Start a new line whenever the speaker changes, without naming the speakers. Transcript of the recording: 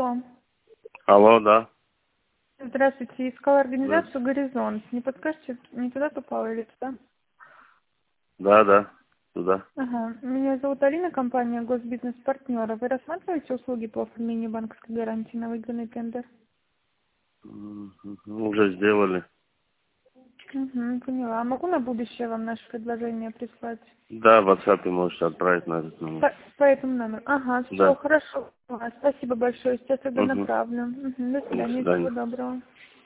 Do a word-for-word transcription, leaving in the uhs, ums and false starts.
Алло.
Алло, да.
Здравствуйте. Искала организацию
Да,
«Горизонт». Не подскажете, не туда попала или туда?
да, да, туда.
Ага. Меня зовут Алина, компания «Госбизнес-партнеры». Вы рассматриваете услуги по оформлению банковской гарантии на выигранный тендер?
М, Уже сделали.
Угу, поняла. А могу на будущее вам наше предложение прислать?
Да, в WhatsApp можете отправить на этот номер.
По, по этому номеру. Ага, все,
Да.
хорошо. А, Спасибо большое. Сейчас тогда
Угу.
направлю. Угу, до
До
свидания. Всего
свидания.
доброго.